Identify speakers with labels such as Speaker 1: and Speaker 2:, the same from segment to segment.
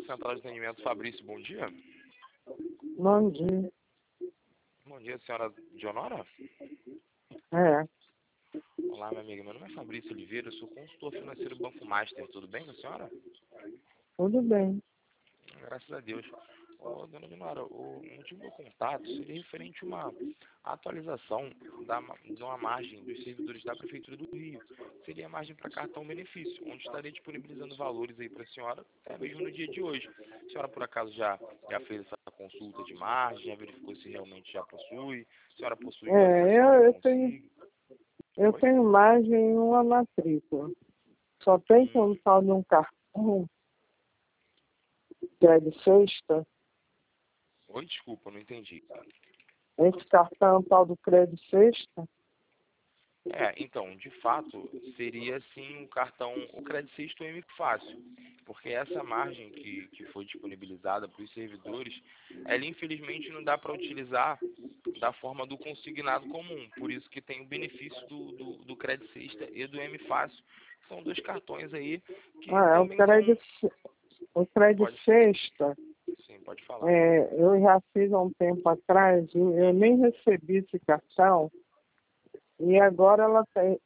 Speaker 1: Central de Atendimento Fabrício, bom dia.
Speaker 2: Bom dia.
Speaker 1: Bom dia, senhora Dionora.
Speaker 2: É,
Speaker 1: Olá, minha amiga. Meu nome é Fabrício Oliveira, eu sou consultor financeiro do Banco Master. Tudo bem com a senhora?
Speaker 2: tudo bem.
Speaker 1: Graças a Deus. Ô, dona Dionora, o motivo do meu contato seria referente a uma atualização de uma margem dos servidores da Prefeitura do Rio. Seria a margem para cartão benefício, onde estaria disponibilizando valores aí para a senhora, até mesmo no dia de hoje. A senhora, por acaso, já fez essa consulta de margem, já verificou se realmente já possui? A senhora possui valores
Speaker 2: É,
Speaker 1: que
Speaker 2: eu tenho,
Speaker 1: consiga?
Speaker 2: eu
Speaker 1: Oi?
Speaker 2: tenho margem em uma matrícula. Só tem como tal de um cartão que é de sexta.
Speaker 1: Oi, desculpa, não entendi.
Speaker 2: Esse cartão tal do crédito sexta.
Speaker 1: Então, de fato, seria sim um cartão, o Credit System M Fácil, porque essa margem que foi disponibilizada para os servidores, ela infelizmente não dá para utilizar da forma do consignado comum, por isso que tem o benefício do Credit System e do M Fácil, que são dois cartões aí que
Speaker 2: Ah, é
Speaker 1: também são...
Speaker 2: o crédito
Speaker 1: Pode,
Speaker 2: sexta.
Speaker 1: sim, pode falar.
Speaker 2: É, eu já fiz há um tempo atrás, eu nem recebi esse cartão. E agora ela tem,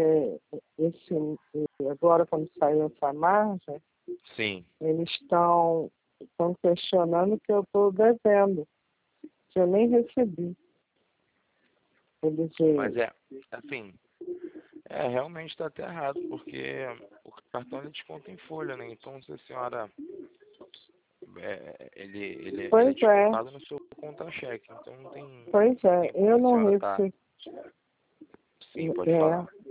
Speaker 2: agora quando saiu essa margem,
Speaker 1: Sim,
Speaker 2: eles estão questionando que eu estou devendo, que eu nem recebi. Eles,
Speaker 1: mas assim, realmente está até errado, porque o cartão ele desconta em folha, né? Então, se a senhora ele é
Speaker 2: pois é,
Speaker 1: descontado no seu contra-cheque, então não
Speaker 2: pois
Speaker 1: tem
Speaker 2: é,
Speaker 1: como
Speaker 2: eu
Speaker 1: a
Speaker 2: não
Speaker 1: senhora tá.
Speaker 2: recebi,
Speaker 1: Sim, pode falar.
Speaker 2: é,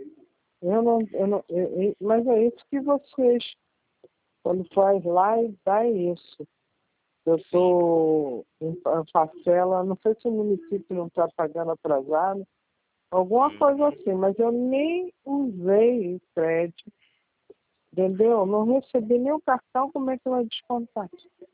Speaker 2: mas é isso que vocês, quando faz lá e dá isso. Eu
Speaker 1: Sim.
Speaker 2: estou em parcela, não sei se o município não está pagando atrasado, alguma coisa
Speaker 1: Uhum.
Speaker 2: assim, mas eu nem usei o crédito, entendeu? Não recebi nem o cartão, como é que vai descontar?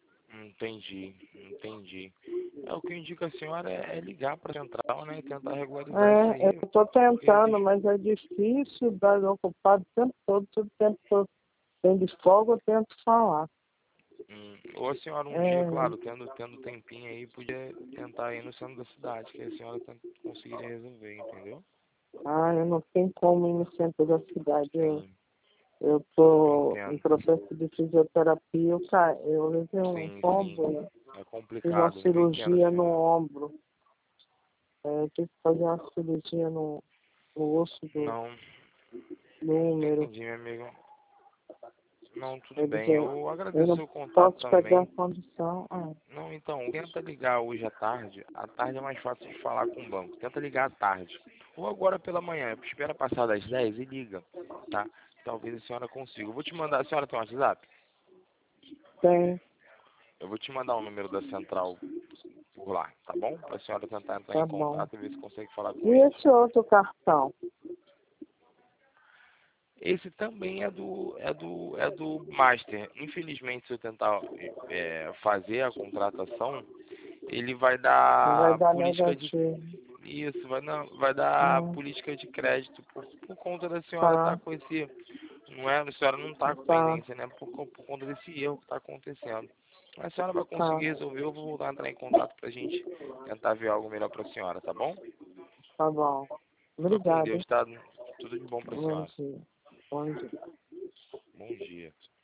Speaker 1: Entendi. O que indica a senhora é ligar para a central, né, e tentar regularizar isso
Speaker 2: É, eu
Speaker 1: aí,
Speaker 2: estou
Speaker 1: porque eles...
Speaker 2: tentando, mas é difícil, dar ocupado o tempo todo o tempo todo. Tem de folga, eu tento falar.
Speaker 1: Ou a senhora um dia,
Speaker 2: É,
Speaker 1: claro, tendo tempinho aí, podia tentar ir no centro da cidade, que a senhora conseguiria resolver, entendeu?
Speaker 2: eu não tenho como ir no centro da cidade.
Speaker 1: Sim,
Speaker 2: Eu estou em
Speaker 1: entendo.
Speaker 2: processo de fisioterapia, eu levei um
Speaker 1: Sim.
Speaker 2: tombo,
Speaker 1: É
Speaker 2: fiz uma
Speaker 1: complicado, eu entendo a
Speaker 2: cirurgia no
Speaker 1: senhora.
Speaker 2: ombro. Tive que fazer uma cirurgia no osso
Speaker 1: Não,
Speaker 2: do úmero.
Speaker 1: entendi, meu amigo. Não, tudo
Speaker 2: Eles,
Speaker 1: bem. Eu
Speaker 2: eu
Speaker 1: agradeço o
Speaker 2: não
Speaker 1: seu contato
Speaker 2: posso pegar a
Speaker 1: também.
Speaker 2: condição.
Speaker 1: Não, então, tenta ligar hoje à tarde. À tarde é mais fácil de falar com o banco. Tenta ligar à tarde. Ou agora pela manhã. Espera passar das 10 e liga, tá? Talvez a senhora consiga. Eu vou te mandar. A senhora tem um WhatsApp?
Speaker 2: Tem,
Speaker 1: Eu vou te mandar o número da central por lá, tá bom? Para a senhora tentar entrar em
Speaker 2: tá bom.
Speaker 1: contato e ver se consegue falar
Speaker 2: E
Speaker 1: com eles.
Speaker 2: esse outro cartão?
Speaker 1: Esse também é do Master. Infelizmente, se eu tentar fazer a contratação, ele vai
Speaker 2: Vai
Speaker 1: dar
Speaker 2: dar
Speaker 1: política de...
Speaker 2: negativo.
Speaker 1: Isso, vai dar
Speaker 2: Hum,
Speaker 1: política de crédito por conta da senhora estar
Speaker 2: tá,
Speaker 1: com esse... Não é, a senhora não está com
Speaker 2: tá,
Speaker 1: pendência, né? Por conta desse erro que está acontecendo. A senhora vai
Speaker 2: tá,
Speaker 1: conseguir resolver, eu vou voltar a entrar em contato para a gente tentar ver algo melhor para a senhora, tá bom?
Speaker 2: tá bom.
Speaker 1: Fica com
Speaker 2: Obrigada.
Speaker 1: Deus, tá? Tudo de bom para a
Speaker 2: Bom
Speaker 1: senhora.
Speaker 2: dia. Bom dia.
Speaker 1: Bom dia.